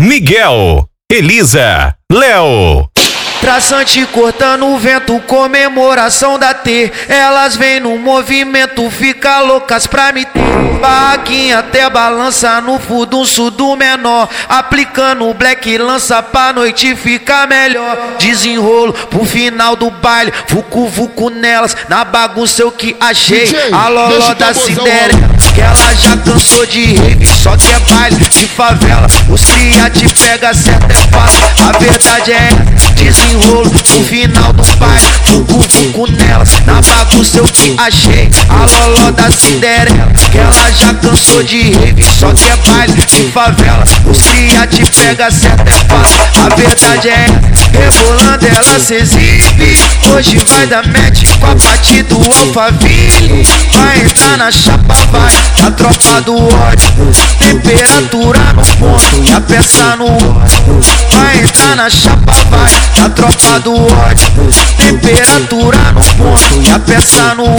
Miguel, Elisa, Léo. Traçante cortando o vento, comemoração da T. Elas vêm no movimento, fica loucas pra me ter. Barraquinha até balança no furdunço do menor. Aplicando o black lança pra noite ficar melhor. Desenrolo pro final do baile, vucu nelas. Na bagunça eu que achei DJ, a loló da Cinderela. Que ela já cansou de rave, só que é baile de favela. Os cria te pega certo é fácil, a verdade é essa. Desenrolo no final do baile, vucu nelas. Na bagunça eu que achei a loló da Cinderela. Que ela já cansou de rave, só que é baile de favela. Os cria te pega certo é fácil, a verdade é essa. Rebolando ela se exibe, hoje vai dar match com a parte do Alphaville. Vai entrar na chapa, vai, a tropa do ódio. Temperatura no ponto e a peça no ódio. Vai entrar na chapa, vai, a tropa do ódio. Temperatura no ponto e a peça no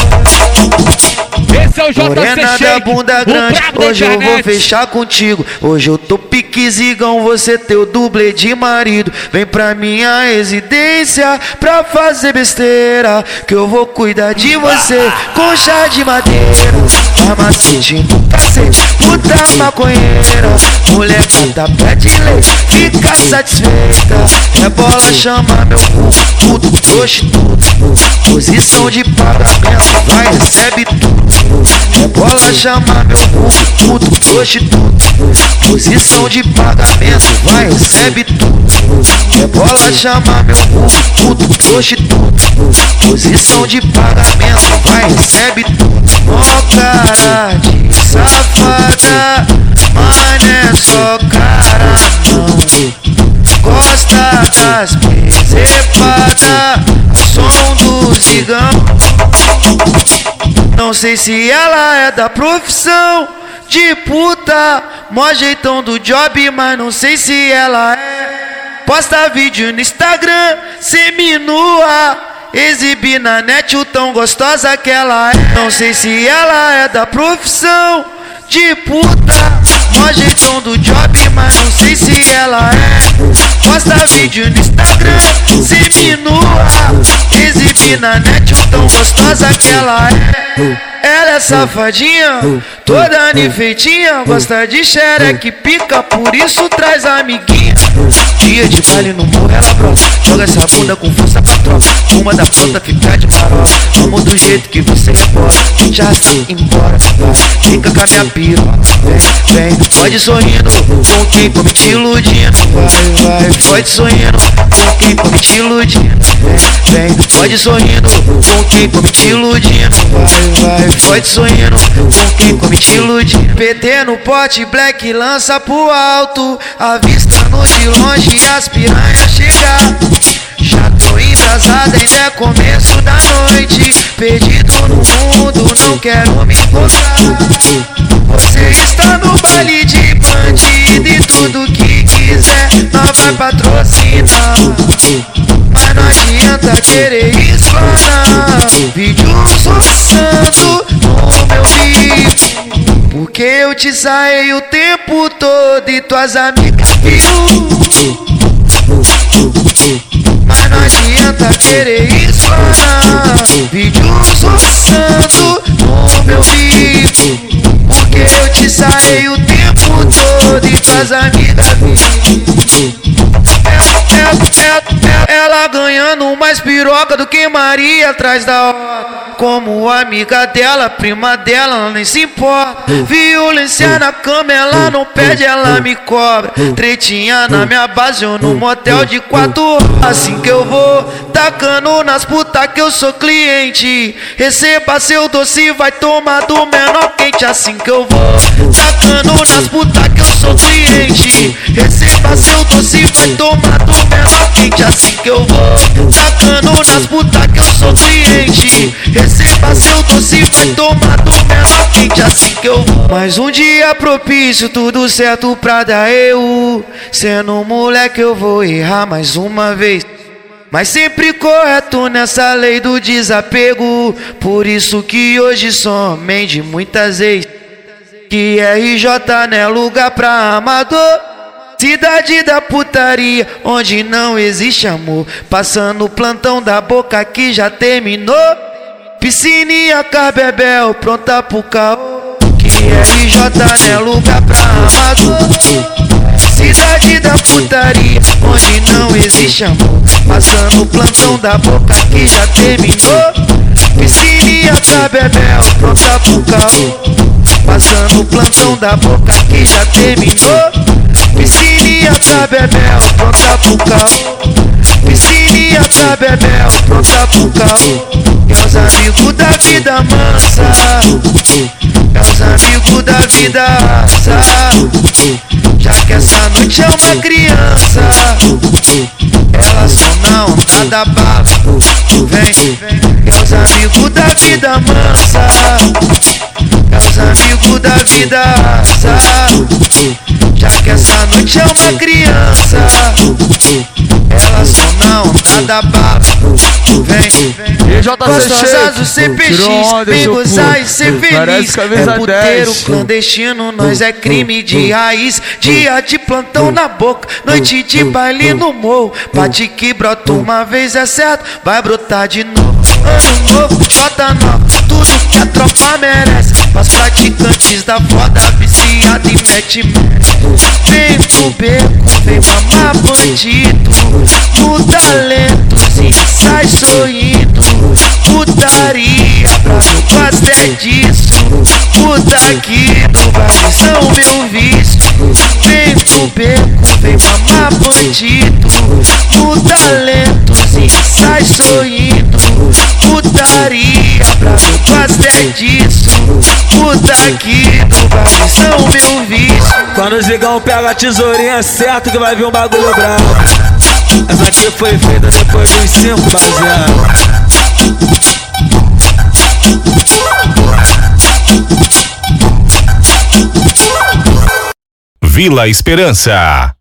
ódio. Esse é o JC Morena da bunda grande, hoje eu vou fechar contigo. Hoje eu tô piquezigão, você teu dublê de marido. Vem pra minha residência pra fazer besteira, que eu vou cuidar de você com chá de madeira. Farmacete no cacete, puta maconheira. Mulher gata pede leite, fica satisfeita. É bola, chama meu cu, tudo, prostituta. Posição de pagamento, vai, recebe tudo. É bola, chama meu cu, tudo, prostituta. Posição de pagamento, vai, recebe tudo. É bola, chama meu cu, tudo, prostituta. Posição de pagamento, vai, recebe tudo. Mó cara de safada, mas não é só cara não. Gosta das presepadas, som do zigão. Não sei se ela é da profissão de puta, mó jeitão do job, mas não sei se ela é. Posta vídeo no Instagram, seminua, exibir na net o tão gostosa que ela é. Não sei se ela é da profissão de puta, mó jeitão do job, mas não sei se ela é. Posta vídeo no Instagram, seminua, exibir na net o tão gostosa que ela é. Ela é safadinha, toda enfeitinha, gosta de xereque, pica, por isso traz amiguinha. Dia de baile no morro, ela brota, joga essa bunda com força pra tropa. Uma da pronta fica de farofa, vamos do jeito que você rebola. Já se embora, vai, fica com a minha piroca. Vem, pode sorrindo, com quem come te iludindo. Vai, pode sorrindo, com quem come te iludindo. Vem, pode sorrindo, com quem come te iludindo. Vai, pode sorrindo, com quem come te iludindo. PT no pote, black lança pro alto, avistando de longe as piranhas chegar. Já tô embrasada, ainda é começo da noite. Perdido no mundo, não quero me encontrar. Você está no baile de bandido e tudo que quiser nós vai patrocinar. Mas não adianta querer explanar. Vídeo roçando no meu vídeo, porque eu te saí o tempo todo e tuas amigas viu. Mas não adianta querer explanar. Vídeos roçando no meu vídeo, porque eu te saí o tempo todo e tuas amigas viu. Ela ganhando mais piroca do que Maria atrás da hora. Como amiga dela, prima dela, ela nem se importa. Violência na cama, ela não pede, ela me cobra. Tretinha na minha base, eu no motel de 4 horas. Assim que eu vou, tacando nas putas que eu sou cliente. Receba seu doce, vai tomar do menor quente. Assim que eu vou, tacando nas putas que eu sou cliente. Receba seu doce, vai tomar do menor quente. Assim que eu vou, tacando nas putas que eu sou cliente. Receba seu doce, vai tomar do menor quente. Assim que eu vou. Mais um dia propício, tudo certo pra dar eu. Sendo moleque eu vou errar mais uma vez, mas sempre correto nessa lei do desapego. Por isso que hoje sou homem de muitas vezes. Que RJ não é lugar pra amador. Cidade da putaria, onde não existe amor. Passando o plantão da boca que já terminou. Piscininha Cabebel, pronta pro caô. Que RJ não é lugar pra amador. Cidade da putaria, onde não existe amor. Passando o plantão da boca que já terminou. Piscininha Cabebel, pronta pro caô. Passando o plantão da boca que já terminou. Piscininha Cabebel, pronta pro caô. Piscininha Cabebel, pronta pro caô. É os amigos da vida mansa, é os amigos da vida asa. Já que essa noite é uma criança, elas são na onda da bala. Vem, é os amigos da vida mansa, é os amigos da vida asa. Já que essa noite é uma criança, elas são na onda da bala. Vem, gostosas do CPX, vem gozar e ser feliz. É puteiro clandestino, nós é crime de raiz. Dia de plantão na boca, noite de baile no morro. Bate que brota uma vez é certo, vai brotar de novo. Ano novo, J9, tudo que a tropa merece. Mas praticantes da foda, viciado e mete. Vem pro beco, vem mamar bandido. No talento e sai sorrindo. Putaria, pra não gosta disso. Puta aqui do baile são meu vício. Vem pro beco, vem mamar bandido. No talento e sai sorrindo. Putaria, pra não gosta disso. Puta aqui do baile são meu vício. Quando o Zigão pega a tesourinha, certo que vai vir um bagulho bravo. Essa aqui foi feita depois dos 5 baseados. Vila Esperança.